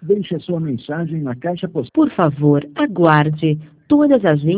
Deixe a sua mensagem na caixa postal. Por favor, aguarde. Todas as